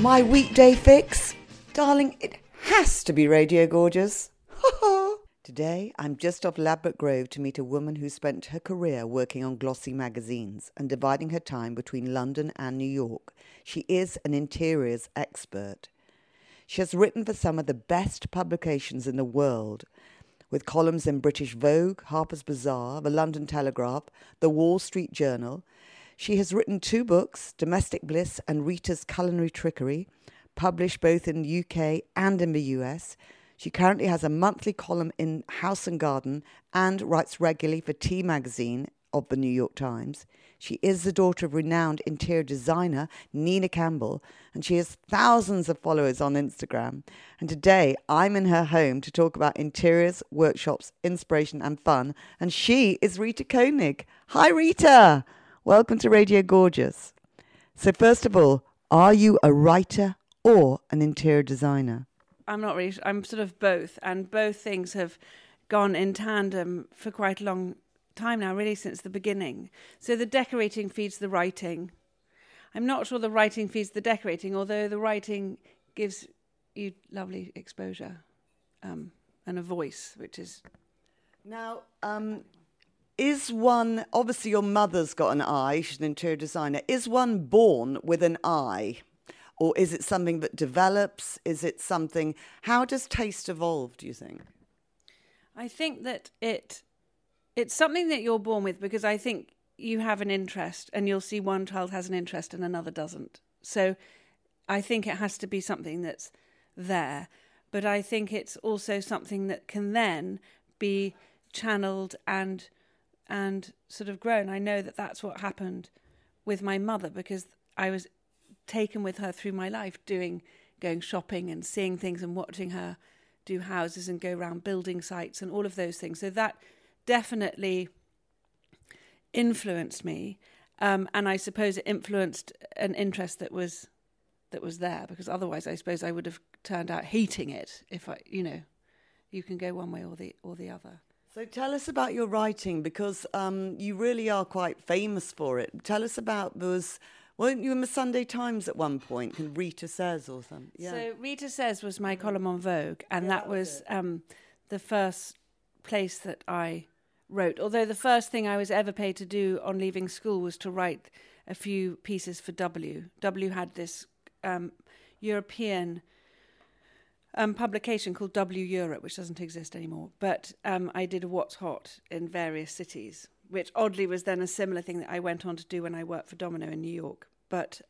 My weekday fix? Darling, it has to be Radio Gorgeous. Today, I'm just off Ladbroke Grove to meet a woman who spent her career working on glossy magazines and dividing her time between London and New York. She is an interiors expert. She has written for some of the best publications in the world, with columns in British Vogue, Harper's Bazaar, The London Telegraph, The Wall Street Journal. She has written 2 books, Domestic Bliss and Rita's Culinary Trickery, published both in the UK and in the US. She currently has a monthly column in House and Garden and writes regularly for T Magazine of the New York Times. She is the daughter of renowned interior designer Nina Campbell, and she has thousands of followers on Instagram. And today, I'm in her home to talk about interiors, workshops, inspiration and fun. And she is Rita Koenig. Hi, Rita! Welcome to Radio Gorgeous. So first of all, are you a writer or an interior designer? I'm not really. I'm sort of both, and both things have gone in tandem for quite a long time now, really since the beginning. So the decorating feeds the writing. I'm not sure the writing feeds the decorating, although the writing gives you lovely exposure and a voice, which is... Now, is one, obviously your mother's got an eye, she's an interior designer. Is one born with an eye? Or is it something that develops? Is it something, how does taste evolve, do you think? I think that it's something that you're born with, because I think you have an interest and you'll see one child has an interest and another doesn't. So I think it has to be something that's there. But I think it's also something that can then be channeled and sort of grown. I know that that's what happened with my mother, because I was taken with her through my life, going shopping and seeing things and watching her do houses and go around building sites and all of those things. So that definitely influenced me, and I suppose it influenced an interest that was there, because otherwise I suppose I would have turned out hating it. If you can go one way or the other. So tell us about your writing, because you really are quite famous for it. Tell us about weren't you in the Sunday Times at one point? Rita Says or something? Yeah. So Rita Says was my column on Vogue, and that was the first place that I wrote. Although the first thing I was ever paid to do on leaving school was to write a few pieces for W. W had this European publication called W Europe, which doesn't exist anymore. But I did a What's Hot in various cities, which oddly was then a similar thing that I went on to do when I worked for Domino in New York. But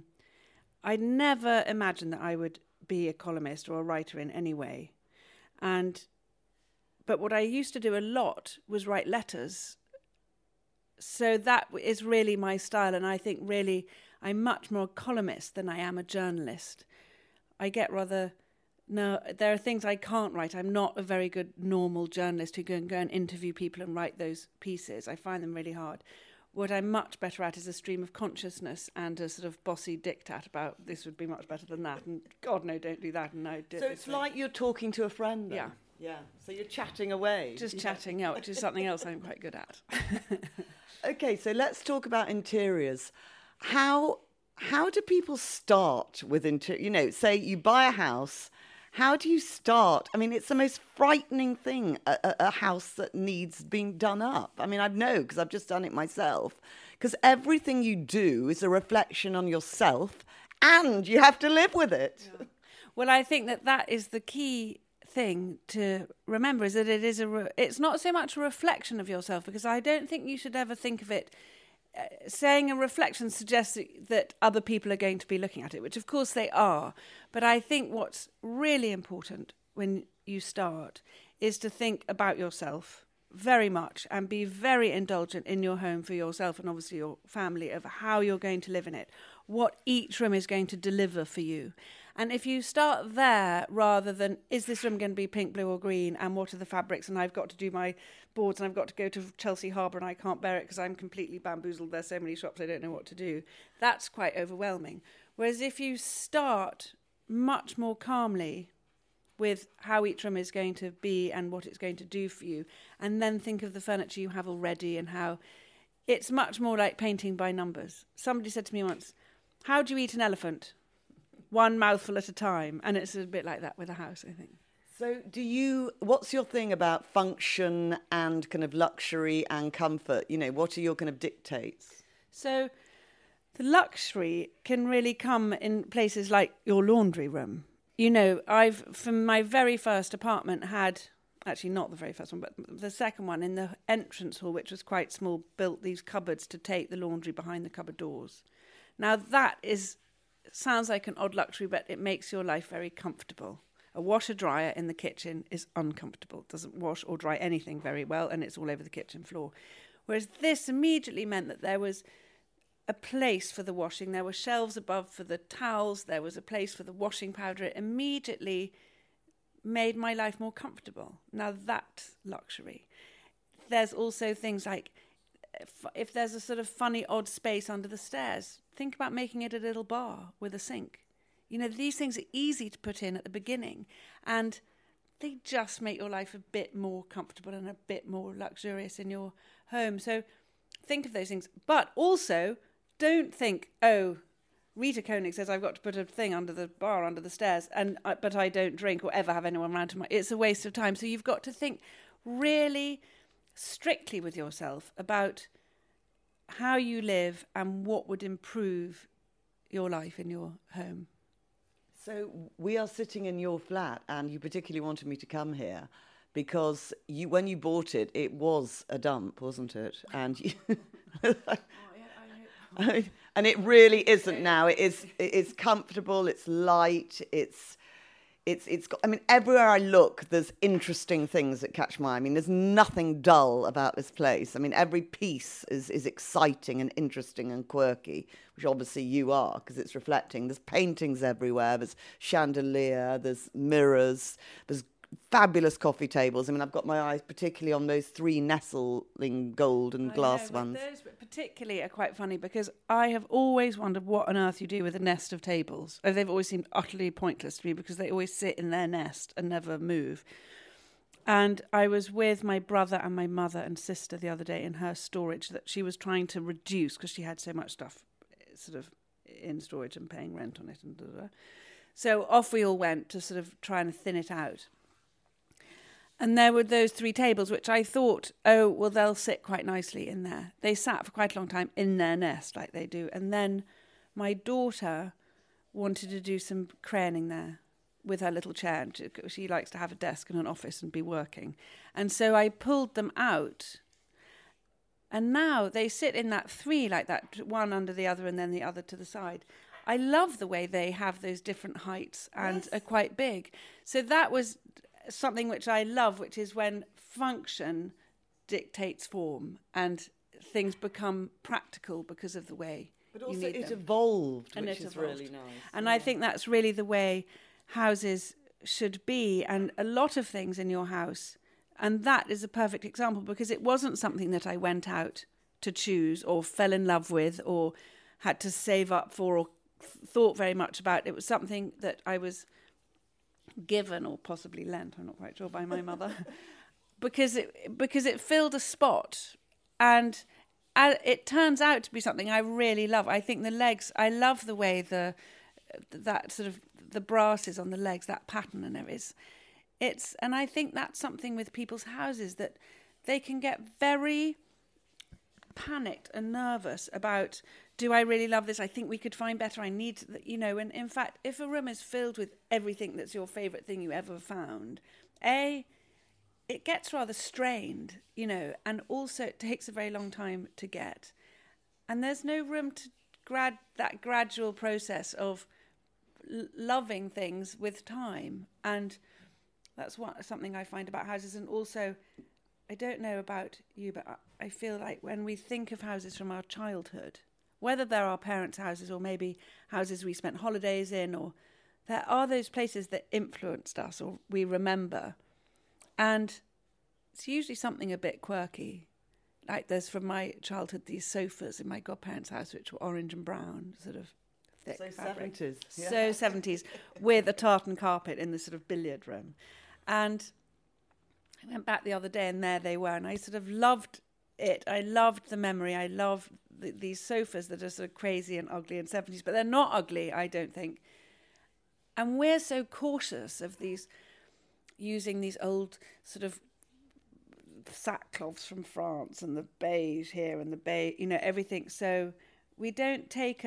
I never imagined that I would be a columnist or a writer in any way. But what I used to do a lot was write letters. So that is really my style, and I think really I'm much more a columnist than I am a journalist. No, there are things I can't write. I'm not a very good normal journalist who can go and interview people and write those pieces. I find them really hard. What I'm much better at is a stream of consciousness and a sort of bossy diktat about this would be much better than that, and God, no, don't do that, and no, do it. So it's like you're talking to a friend then? Yeah. Yeah, so you're chatting away. Just chatting, yeah, which is something else I'm quite good at. Okay, so let's talk about interiors. How do people start with interior? Say you buy a house. How do you start? I mean, it's the most frightening thing, a house that needs being done up. I mean, I know because I've just done it myself. Because everything you do is a reflection on yourself, and you have to live with it. Yeah. Well, I think that is the key thing to remember, is that it is it's not so much a reflection of yourself, because I don't think you should ever think of it saying a reflection suggests that other people are going to be looking at it, which of course they are. But I think what's really important when you start is to think about yourself very much and be very indulgent in your home for yourself and obviously your family of how you're going to live in it, what each room is going to deliver for you. And if you start there rather than, is this room going to be pink, blue or green, and what are the fabrics, and I've got to do my boards, and I've got to go to Chelsea Harbour and I can't bear it because I'm completely bamboozled, there's so many shops I don't know what to do, that's quite overwhelming. Whereas if you start much more calmly with how each room is going to be and what it's going to do for you, and then think of the furniture you have already and how it's much more like painting by numbers. Somebody said to me once, how do you eat an elephant? one mouthful at a time. And it's a bit like that with a house, I think. So what's your thing about function and kind of luxury and comfort? You know, what are your kind of dictates? So the luxury can really come in places like your laundry room. You know, from my very first apartment, actually not the very first one, but the second one in the entrance hall, which was quite small, built these cupboards to take the laundry behind the cupboard doors. Now that sounds like an odd luxury, but it makes your life very comfortable. A washer dryer in the kitchen is uncomfortable. It doesn't wash or dry anything very well, and it's all over the kitchen floor. Whereas this immediately meant that there was a place for the washing. There were shelves above for the towels. There was a place for the washing powder. It immediately made my life more comfortable. Now that's luxury. There's also things like if there's a sort of funny odd space under the stairs, think about making it a little bar with a sink. You know, these things are easy to put in at the beginning, and they just make your life a bit more comfortable and a bit more luxurious in your home. So think of those things. But also, don't think, oh, Rita Koenig says I've got to put a thing under the bar, under the stairs, but I don't drink or ever have anyone around. It's a waste of time. So you've got to think really strictly with yourself about how you live and what would improve your life in your home. So we are sitting in your flat, and you particularly wanted me to come here because when you bought it, it was a dump, wasn't it? And and it really isn't now. It's comfortable. It's light. It's got. I mean, everywhere I look, there's interesting things that catch my eye. I mean, there's nothing dull about this place. I mean, every piece is exciting and interesting and quirky, which obviously you are because it's reflecting. There's paintings everywhere. There's chandelier. There's mirrors. There's fabulous coffee tables. I mean, I've got my eyes particularly on those 3 nestling gold and glass ones. Those particularly are quite funny because I have always wondered what on earth you do with a nest of tables. They've always seemed utterly pointless to me because they always sit in their nest and never move. And I was with my brother and my mother and sister the other day in her storage that she was trying to reduce because she had so much stuff sort of in storage and paying rent on it. So off we all went to sort of try and thin it out. And there were those 3 tables, which I thought, oh, well, they'll sit quite nicely in there. They sat for quite a long time in their nest, like they do. And then my daughter wanted to do some crayoning there with her little chair. She likes to have a desk and an office and be working. And so I pulled them out. And now they sit in that 3 like that, one under the other and then the other to the side. I love the way they have those different heights and are quite big. So that was something which I love, which is when function dictates form and things become practical because of the way but also you need them. Evolved, and which it is evolved. really nice. And I think that's really the way houses should be, and a lot of things in your house. And that is a perfect example because it wasn't something that I went out to choose or fell in love with or had to save up for or thought very much about. It was something that I was given or possibly lent, I'm not quite sure, by my mother, because it filled a spot, and it turns out to be something I really love. I think the legs, I love the way that sort of the brass is on the legs, that pattern, and and I think that's something with people's houses that they can get very panicked and nervous about, do I really love this? I think we could find better. I need to, and in fact, if a room is filled with everything that's your favourite thing you ever found, it gets rather strained, and also it takes a very long time to get. And there's no room to that gradual process of loving things with time. And that's something I find about houses. And also, I don't know about you, but I feel like when we think of houses from our childhood, whether they're our parents' houses or maybe houses we spent holidays in, or there are those places that influenced us or we remember. And it's usually something a bit quirky. Like there's from my childhood these sofas in my godparents' house, which were orange and brown, sort of thick fabric. 70s. Yeah. So 70s, with a tartan carpet in the sort of billiard room. And I went back the other day and there they were, and I sort of loved it. I loved the memory. I loved these sofas that are sort of crazy and ugly in 70s, but they're not ugly, I don't think. And we're so cautious of these, using these old sort of sackcloths from France and the beige here and the beige, everything. So we don't take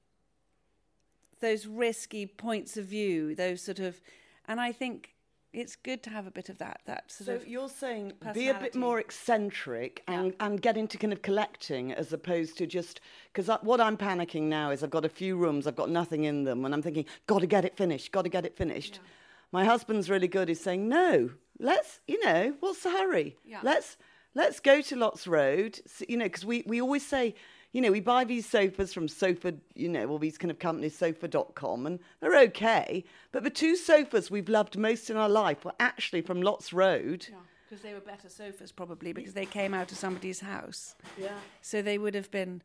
those risky points of view, those sort of, and I think it's good to have a bit of that sort of. So you're saying be a bit more eccentric and get into kind of collecting as opposed to just, because what I'm panicking now is I've got a few rooms, I've got nothing in them, and I'm thinking, got to get it finished. Yeah. My husband's really good. He's saying, no, let's, what's the hurry? Yeah. Let's go to Lots Road, because we always say, we buy these sofas from Sofa, all these kind of companies, sofa.com, and they're okay. But the 2 sofas we've loved most in our life were actually from Lots Road. Yeah, because they were better sofas probably, because they came out of somebody's house. Yeah. So they would have been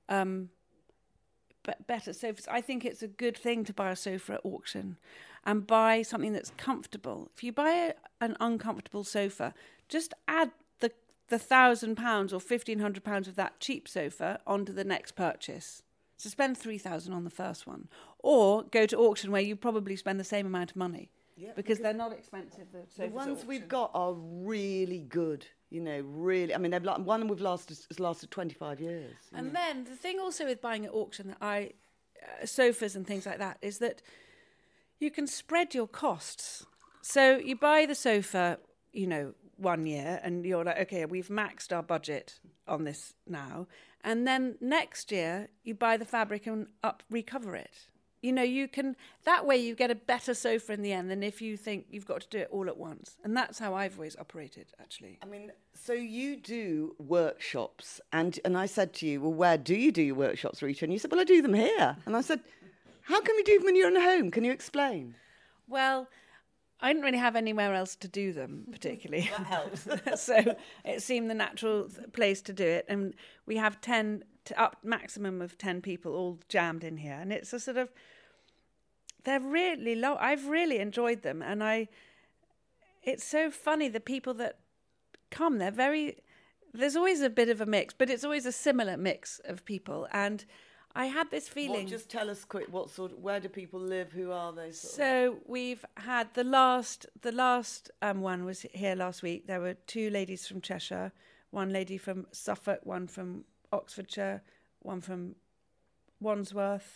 better sofas. I think it's a good thing to buy a sofa at auction and buy something that's comfortable. If you buy an uncomfortable sofa, just add the £1,000 or £1,500 of that cheap sofa onto the next purchase. So spend £3,000 on the first one, or go to auction where you probably spend the same amount of money, because they're not expensive. The ones we've got are really good. Really. I mean, one has lasted 25 years. And then the thing also with buying at auction, sofas and things like that, is that you can spread your costs. So you buy the sofa, 1 year, and you're like, okay, we've maxed our budget on this now, and then next year you buy the fabric and recover it. You can, that way you get a better sofa in the end than if you think you've got to do it all at once. And that's how I've always operated, actually. I mean, so you do workshops, and I said to you, well, where do you do your workshops, Rita? And you said, well, I do them here. And I said, how can we do them when you're in a home? Can you explain? Well, I didn't really have anywhere else to do them particularly. That helps. So it seemed the natural place to do it. And we have maximum of 10 people all jammed in here. And it's a sort of, they're really low. I've really enjoyed them. And it's so funny, the people that come, there's always a bit of a mix, but it's always a similar mix of people. And I had this feeling. Just tell us quick, where do people live? Who are they? So we've had the last one was here last week. There were 2 ladies from Cheshire, one lady from Suffolk, one from Oxfordshire, one from Wandsworth,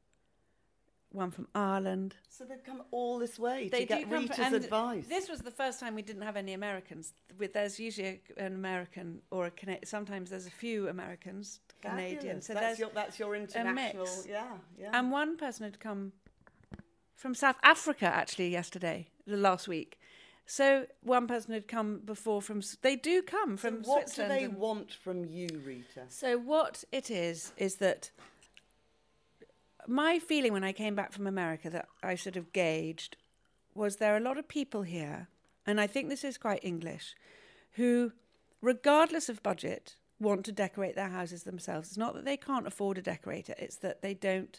one from Ireland. So they've come all this way to get Rita's advice. This was the first time we didn't have any Americans. There's usually an American or a Canadian. Sometimes there's a few Americans, Canadian. So that's your international. Yeah. And one person had come from South Africa actually last week. So one person had come before they do come from Switzerland. What do they want from you, Rita? So what it is that my feeling when I came back from America that I sort of gauged was there are a lot of people here, and I think this is quite English, who, regardless of budget, want to decorate their houses themselves. It's not that they can't afford a decorator, it's that they don't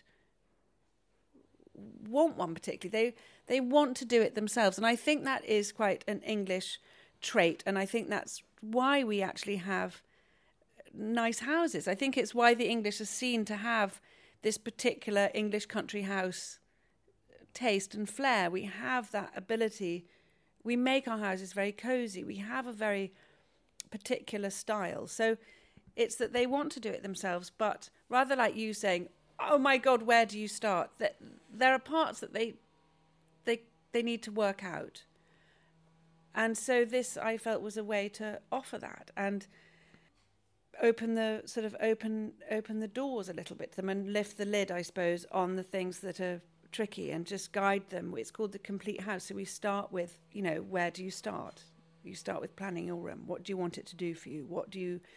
want one particularly. They want to do it themselves, and I think that is quite an English trait, and I think that's why we actually have nice houses. I think it's why the English are seen to have this particular English country house taste and flair. We have that ability. We make our houses very cosy. We have a very particular style. So it's that they want to do it themselves, but rather like you saying, oh my God, where do you start? That there are parts that they need to work out. And so this, I felt, was a way to offer that and open the doors a little bit to them and lift the lid, I suppose, on the things that are tricky and just guide them. It's called the complete house. So we start with, where do you start? You start with planning your room. What do you want it to do for you? What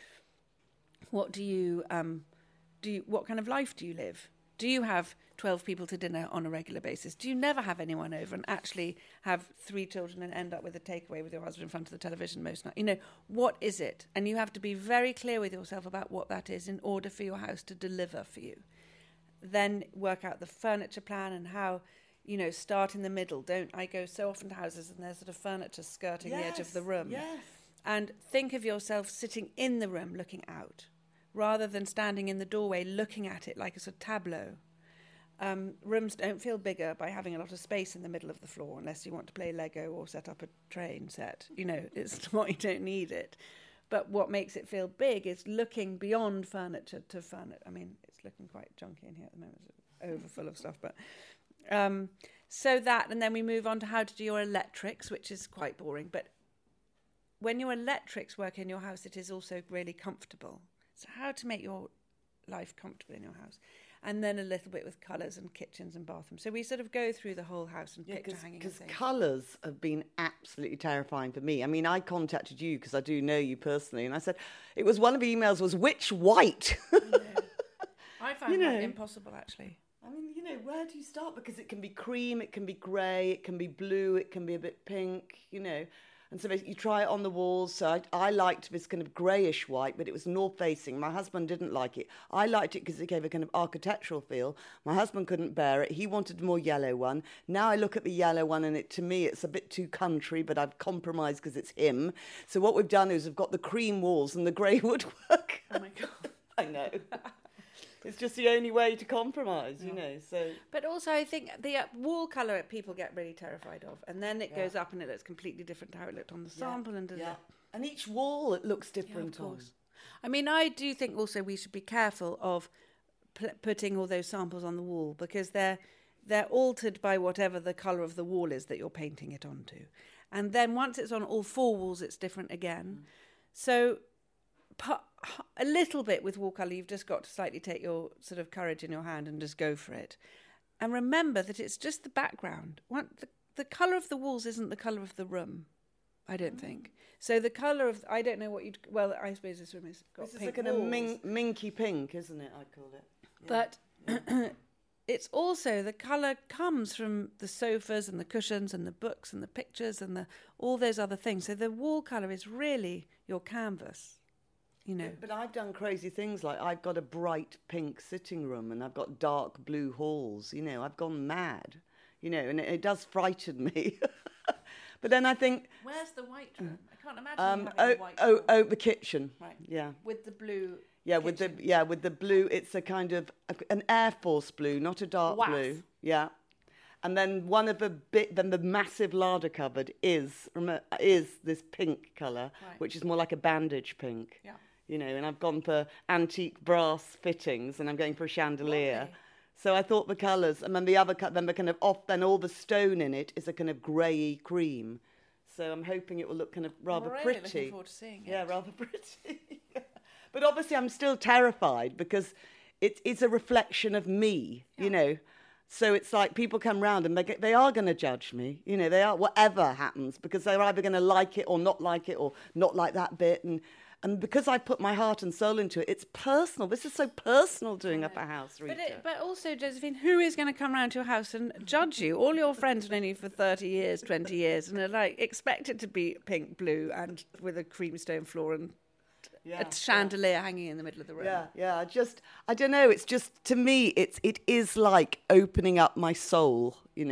kind of life do you live? Do you have 12 people to dinner on a regular basis? Do you never have anyone over and actually have 3 children and end up with a takeaway with your husband in front of the television most nights? What is it? And you have to be very clear with yourself about what that is in order for your house to deliver for you. Then work out the furniture plan and how, start in the middle. I go so often to houses and there's sort of furniture skirting the edge of the room. Yes. And think of yourself sitting in the room looking out, rather than standing in the doorway looking at it like a sort of tableau. rooms don't feel bigger by having a lot of space in the middle of the floor unless you want to play Lego or set up a train set. You know, it's not, you don't need it. But what makes it feel big is looking beyond furniture to furniture. I mean, it's looking quite junky in here at the moment. It's overfull of stuff. But so that, and then we move on to how to do your electrics, which is quite boring. But when your electrics work in your house, it is also really comfortable. So how to make your life comfortable in your house. And then a little bit with colours and kitchens and bathrooms. So we sort of go through the whole house and picture hanging. Because colours have been absolutely terrifying for me. I mean, I contacted you because I do know you personally, and I said, it was one of the emails was, which white? I find that impossible, actually. I mean, where do you start? Because it can be cream, it can be grey, it can be blue, it can be a bit pink, And so you try it on the walls. So I liked this kind of greyish white, but it was north-facing. My husband didn't like it. I liked it because it gave a kind of architectural feel. My husband couldn't bear it. He wanted a more yellow one. Now I look at the yellow one, and to me, it's a bit too country, but I've compromised because it's him. So what we've done is we've got the cream walls and the grey woodwork. Oh, my God. I know. It's just the only way to compromise, So, but also, I think the wall colour people get really terrified of, and then it goes up and it looks completely different to how it looked on the sample, and and each wall it looks different. Of course. I mean, I do think also we should be careful of putting all those samples on the wall because they're altered by whatever the colour of the wall is that you're painting it onto, and then once it's on all four walls, it's different again. So. A little bit with wall colour, you've just got to slightly take your sort of courage in your hand and just go for it. And remember that it's just the background. The colour of the walls isn't the colour of the room, I don't think. So the colour of, I don't know what you'd, well, I suppose this room has got pink walls. This is a kind of minky pink, isn't it, I'd call it. Yeah. But it's also, the colour comes from the sofas and the cushions and the books and the pictures and all those other things. So the wall colour is really your canvas. But I've done crazy things like I've got a bright pink sitting room and I've got dark blue halls. I've gone mad, and it does frighten me. But then I think... Where's the white room? I can't imagine having a white room. The kitchen. Right. Yeah. With the blue Yeah, with the blue, it's a kind of an Air Force blue, not a dark blue. Yeah. And then then the massive larder cupboard is this pink colour, which is more like a bandage pink. Yeah. And I've gone for antique brass fittings, and I'm going for a chandelier. Lovely. So I thought the colours, and then the kind of then all the stone in it is a kind of grey cream. So I'm hoping it will look kind of rather really pretty. Looking forward to seeing it. Yeah, rather pretty. But obviously I'm still terrified because it's a reflection of me, So it's like people come round and they are going to judge me, they are, whatever happens, because they're either going to like it or not like it or not like that bit. And because I put my heart and soul into it, it's personal. This is so personal doing up a house, Rita. But also, Josephine, who is going to come round to your house and judge you? All your friends have known you for 30 years, 20 years, and are like, expect it to be pink, blue, and with a creamstone floor and a chandelier hanging in the middle of the room. Yeah. I don't know. It's just, to me, it is like opening up my soul,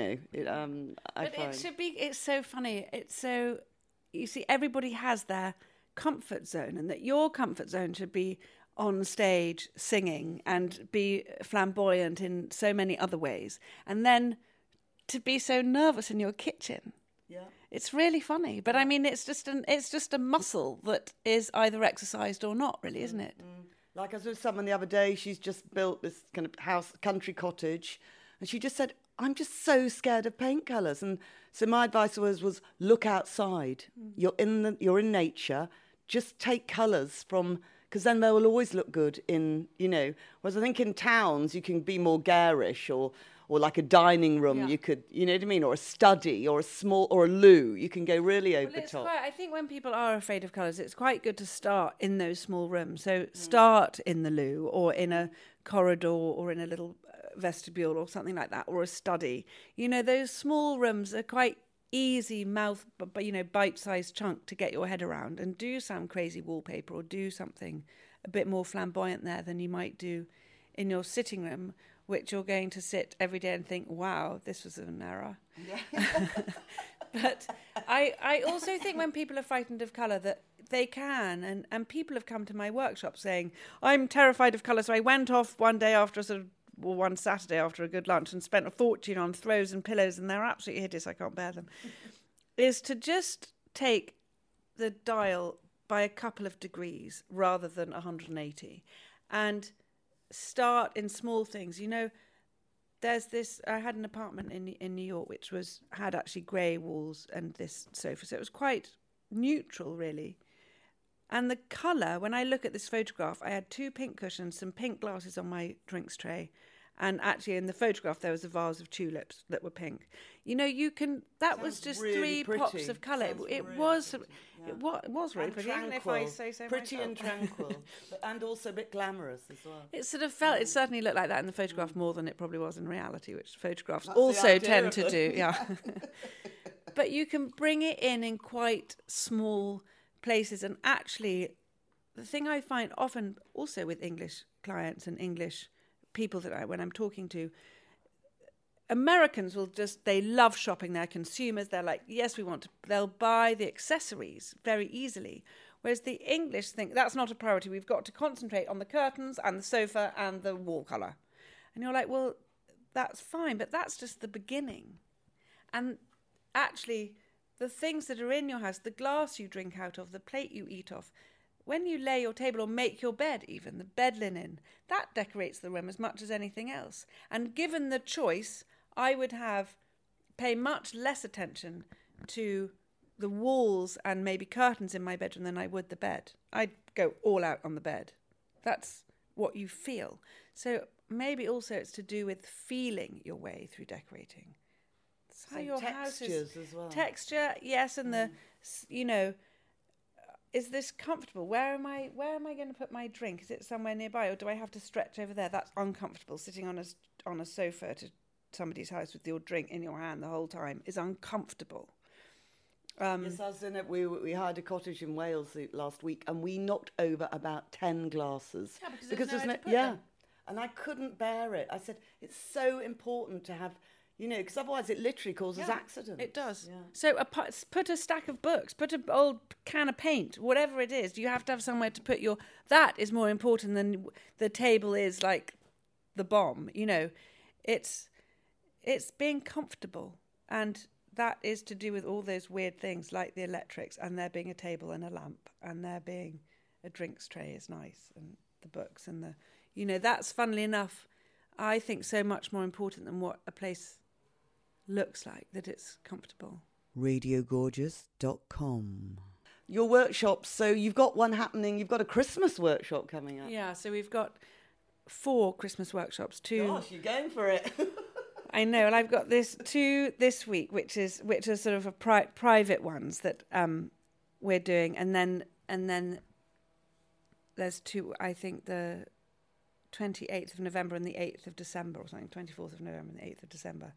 It's so funny. It's so, you see, everybody has their comfort zone, and that your comfort zone should be on stage singing and be flamboyant in so many other ways, and then to be so nervous in your kitchen. Yeah, it's really funny, but I mean, it's just a muscle that is either exercised or not, really, isn't it? Like I was with someone the other day. She's just built this kind of house, country cottage, and she just said, "I'm just so scared of paint colours." And so my advice was look outside. You're in nature. Just take colours from, because then they will always look good in, whereas I think in towns you can be more garish or like a dining room, you could, you know what I mean, or a study or a loo, you can go really over the top. I think when people are afraid of colours, it's quite good to start in those small rooms. So start in the loo or in a corridor or in a little vestibule or something like that, or a study. Those small rooms are quite easy bite-sized chunk to get your head around, and do some crazy wallpaper or do something a bit more flamboyant there than you might do in your sitting room, which you're going to sit every day and think, wow, this was an error. Yeah. But I also think when people are frightened of colour that they can, and people have come to my workshop saying, I'm terrified of colour, so I went off one day after a sort of one Saturday after a good lunch and spent a fortune on throws and pillows, and they're absolutely hideous. I can't bear them. Is to just take the dial by a couple of degrees rather than 180 and start in small things. You know, there's this, I had an apartment in New York which had actually grey walls and this sofa, so it was quite neutral really. And the colour, when I look at this photograph, I had 2 pink cushions, some pink glasses on my drinks tray, and actually in the photograph there was a vase of tulips that were pink. You know, that was just really 3 pretty. pops of colour. It was really pretty, even if I say so pretty myself. And tranquil, and also a bit glamorous as well. It sort of felt, it certainly looked like that in the photograph more than it probably was in reality, which photographs That's the also idea tend of to it. do, yeah. But you can bring it in quite small places, and actually the thing I find often also with English clients and English people when I'm talking to, Americans they love shopping, they're consumers, they're like, yes, they'll buy the accessories very easily. Whereas the English think that's not a priority. We've got to concentrate on the curtains and the sofa and the wall colour. And you're like, well, that's fine, but that's just the beginning. And actually, the things that are in your house, the glass you drink out of, the plate you eat off, when you lay your table or make your bed even, the bed linen, that decorates the room as much as anything else. And given the choice, I would pay much less attention to the walls and maybe curtains in my bedroom than I would the bed. I'd go all out on the bed. That's what you feel. So maybe also it's to do with feeling your way through decorating. It's how your house is. As well. Texture, yes, and is this comfortable? Where am I going to put my drink? Is it somewhere nearby, or do I have to stretch over there? That's uncomfortable. Sitting on a sofa to somebody's house with your drink in your hand the whole time is uncomfortable. Yes, I was in it. We hired a cottage in Wales last week, and we knocked over about 10 glasses. Yeah, because there's nowhere to put them. And I couldn't bear it. I said it's so important to have. You know, because otherwise it literally causes accidents. It does. Yeah. So put a stack of books, put an old can of paint, whatever it is. You have to have somewhere to put that is more important than the table is like the bomb. You know, it's being comfortable, and that is to do with all those weird things like the electrics, and there being a table and a lamp, and there being a drinks tray is nice, and the books and that's funnily enough, I think so much more important than what a place looks like, that it's comfortable. RadioGorgeous.com. Your workshops, so you've got one happening, you've got a Christmas workshop coming up. Yeah, so we've got 4 Christmas workshops. 2. Gosh, you're going for it. I know, and I've got 2 this week, which are sort of private ones that we're doing, and then there's 2. I think the 28th of November and the 8th of December, or something. 24th of November and the 8th of December.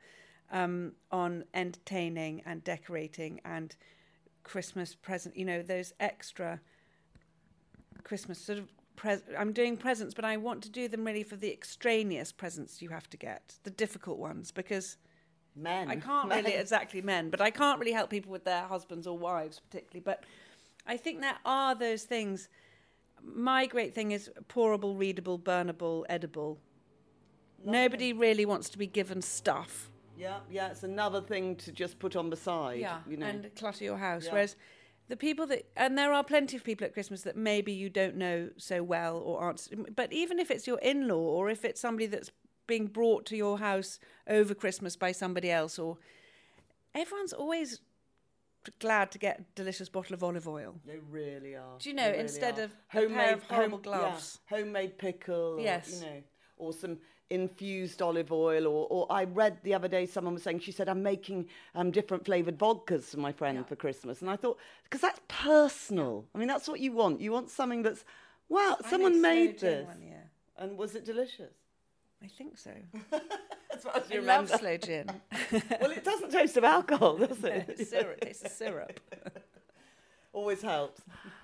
On entertaining and decorating and Christmas present, those extra Christmas sort of I'm doing presents, but I want to do them really for the extraneous presents you have to get, the difficult ones, because I can't really exactly men, but I can't really help people with their husbands or wives particularly. But I think there are those things. My great thing is pourable, readable, burnable, edible. Lovely. Nobody really wants to be given stuff. Yeah, it's another thing to just put on the side. Yeah, and clutter your house. Yeah. Whereas the people and there are plenty of people at Christmas that maybe you don't know so well or aren't, but even if it's your in-law or if it's somebody that's being brought to your house over Christmas by somebody else, or everyone's always glad to get a delicious bottle of olive oil. They really are. Do you know, instead of a pair of horrible gloves. Yeah, homemade pickle. Yes. Or some infused olive oil, or I read the other day someone was saying, she said, I'm making different flavoured vodkas for my friend for Christmas. And I thought, because that's personal. I mean, that's what you want. You want something that's, wow, someone made this. And was it delicious? I think so. That's what I love slow gin. Well, it doesn't taste of alcohol, does it? No, syrup. It tastes of syrup. Always helps.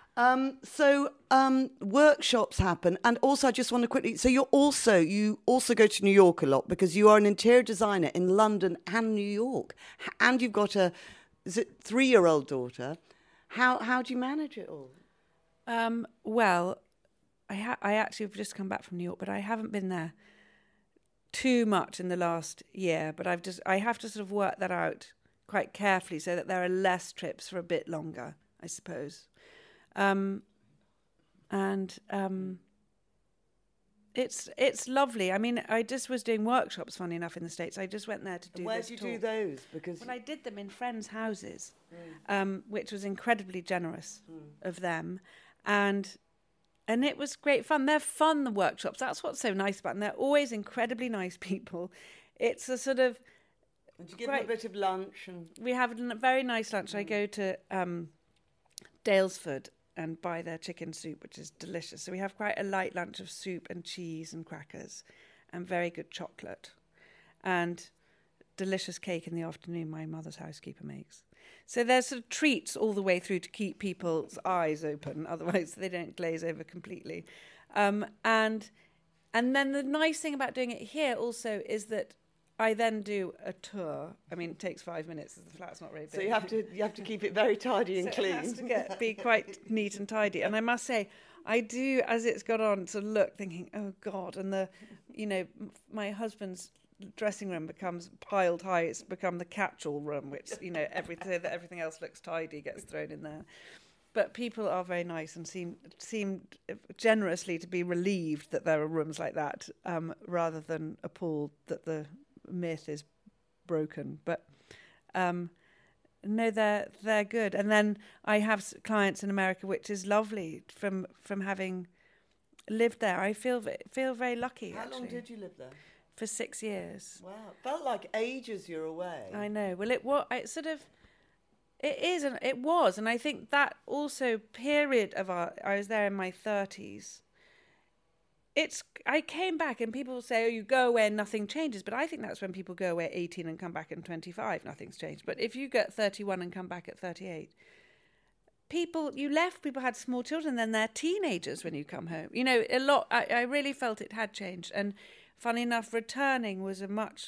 So workshops happen, and also I just want to quickly. So you also go to New York a lot because you are an interior designer in London and New York, and you've got a 3-year-old daughter. How do you manage it all? Well, I actually have just come back from New York, but I haven't been there too much in the last year, but I have to sort of work that out quite carefully so that there are less trips for a bit longer, I suppose. It's lovely. I mean, I just was doing workshops, funny enough, in the States. I just went there to do Where this did you talk. do those? Because I did them in friends' houses, which was incredibly generous of them. And it was great fun. They're fun, the workshops. That's what's so nice about them. They're always incredibly nice people. It's a sort of... And you give them a bit of lunch? We have a very nice lunch. I go to Daylesford and buy their chicken soup, which is delicious. So we have quite a light lunch of soup and cheese and crackers and very good chocolate and delicious cake in the afternoon my mother's housekeeper makes. So there's sort of treats all the way through to keep people's eyes open, otherwise they don't glaze over completely. And then the nice thing about doing it here also is that I then do a tour. I mean, it takes 5 minutes. The flat's not very big. So you have to keep it very tidy and clean. It has to be quite neat and tidy. And I must say, I do, as it's got on, sort of look, thinking, oh God, and my husband's dressing room becomes piled high. It's become the catch-all room, which everything else looks tidy gets thrown in there. But people are very nice and seem generously to be relieved that there are rooms like that, rather than appalled that the myth is broken. But no, they're good. And then I have clients in America, which is lovely from having lived there. I feel very lucky. How long did you live there? For 6 years. Wow, felt like ages you're away. I know. Well, it was, and I think that also period of I was there in my 30s. I came back and people say, oh, you go away and nothing changes. But I think that's when people go away at 18 and come back at 25, nothing's changed. But if you get 31 and come back at 38, people had small children, then they're teenagers when you come home. You know, a lot, I really felt it had changed. And funny enough, returning was a much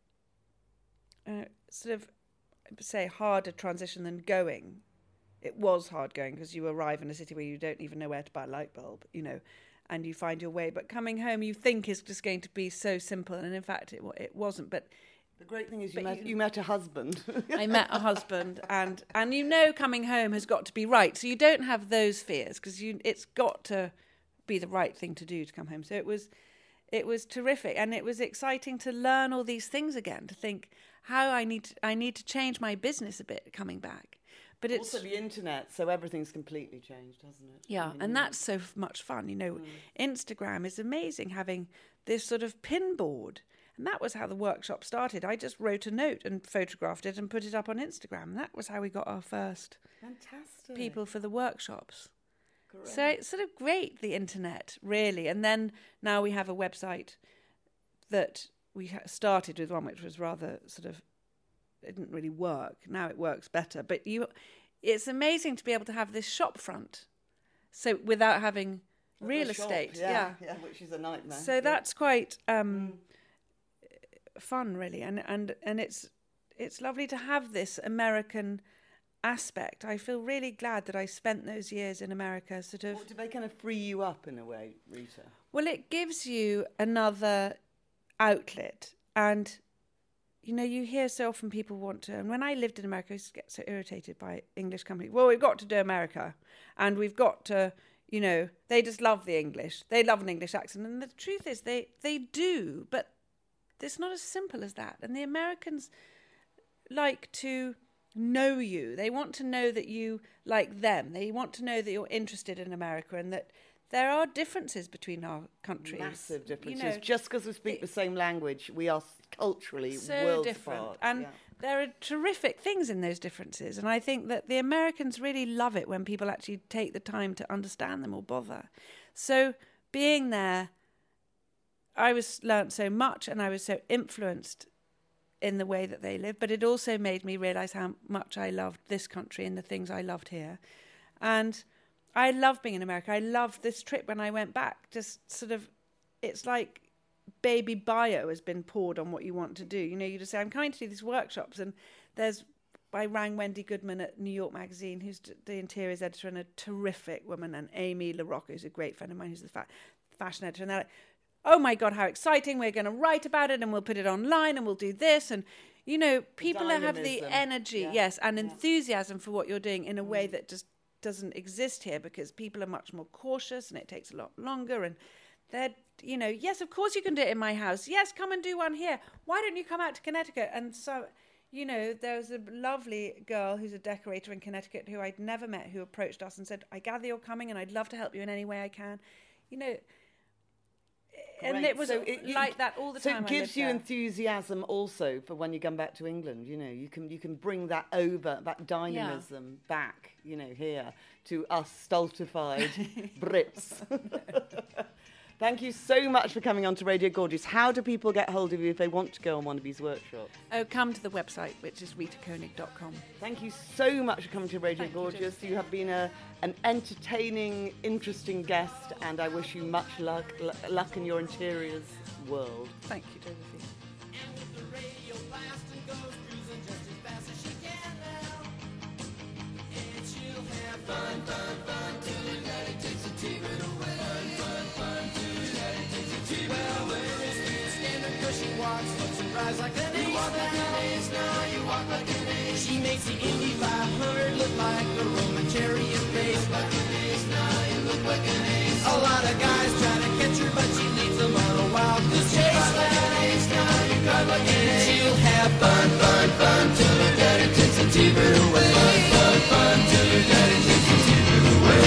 harder transition than going. It was hard going because you arrive in a city where you don't even know where to buy a light bulb, and you find your way. But coming home, you think is just going to be so simple, and in fact, it wasn't. But the great thing is you met a husband. I met a husband, and coming home has got to be right. So you don't have those fears because it's got to be the right thing to do to come home. So it was terrific, and it was exciting to learn all these things again. To think how I need to change my business a bit coming back. But it's also the internet, so everything's completely changed, hasn't it? Yeah, and that's so much fun. Instagram is amazing, having this sort of pin board. And that was how the workshop started. I just wrote a note and photographed it and put it up on Instagram. And that was how we got our first people for the workshops. Correct. So it's sort of great, the internet, really. And then now we have a website that we started with, one which was rather it didn't really work. Now it works better. But it's amazing to be able to have this shop front. So without having real estate. Yeah, which is a nightmare. So that's quite fun, really. And it's lovely to have this American aspect. I feel really glad that I spent those years in America Well, do they kind of free you up in a way, Rita? Well, it gives you another outlet. And you hear so often people want to, and when I lived in America, I used to get so irritated by English companies. Well, we've got to do America, and we've got to, they just love the English. They love an English accent. And the truth is they do, but it's not as simple as that. And the Americans like to know you. They want to know that you like them. They want to know that you're interested in America and that there are differences between our countries. Massive differences. Just because we speak the same language, we are culturally so worlds different. apart. And there are terrific things in those differences. And I think that the Americans really love it when people actually take the time to understand them or bother. So being there, I learnt so much and I was so influenced in the way that they live. But it also made me realise how much I loved this country and the things I loved here. And I love being in America. I loved this trip when I went back. Just it's like baby bio has been poured on what you want to do. You just say, I'm coming to do these workshops. And I rang Wendy Goodman at New York Magazine, who's the interiors editor and a terrific woman, and Amy LaRocca, who's a great friend of mine, who's the fashion editor. And they're like, oh my God, how exciting, we're going to write about it and we'll put it online and we'll do this. And, you know, people have the energy, and enthusiasm for what you're doing in a way that just doesn't exist here, because people are much more cautious and it takes a lot longer. And they're, you know, yes, of course you can do it in my house. Yes, come and do one here. Why don't you come out to Connecticut? And so, you know, there was a lovely girl who's a decorator in Connecticut who I'd never met, who approached us and said, I gather you're coming and I'd love to help you in any way I can. You know, and it was like that all the time. So it gives you enthusiasm also for when you come back to England. You know, you can bring that over, that dynamism back, you know, here to us stultified Brits. Thank you so much for coming on to Radio Gorgeous. How do people get hold of you if they want to go on one of these workshops? Oh, come to the website, which is ritakoenig.com. Thank you so much for coming to Radio Gorgeous. You have been an entertaining, interesting guest, and I wish you much luck in your interiors world. Thank you, Josephine. Like an ace, you walk like an ace, now you walk like an ace. She makes the Indy 500 look like a Roman chariot race. Like an ace, now you look like an ace. A lot of guys try to catch her, but she leads them on a wild goose chase. Like an ace, now you drive like an ace. She'll have fun, fun, fun till her daddy takes a T-bird away. Fun, fun, fun till her daddy takes a T-bird away.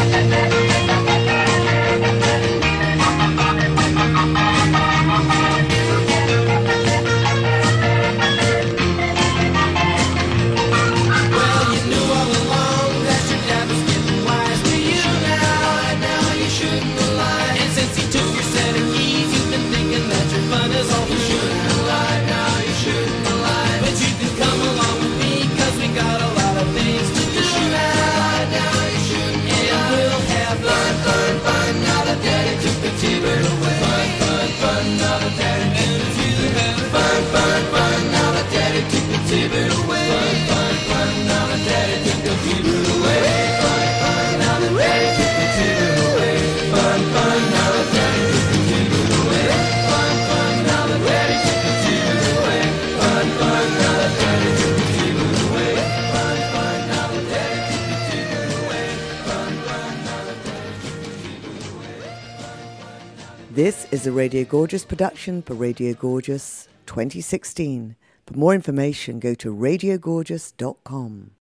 This is a Radio Gorgeous production for Radio Gorgeous 2016. For more information, go to radiogorgeous.com.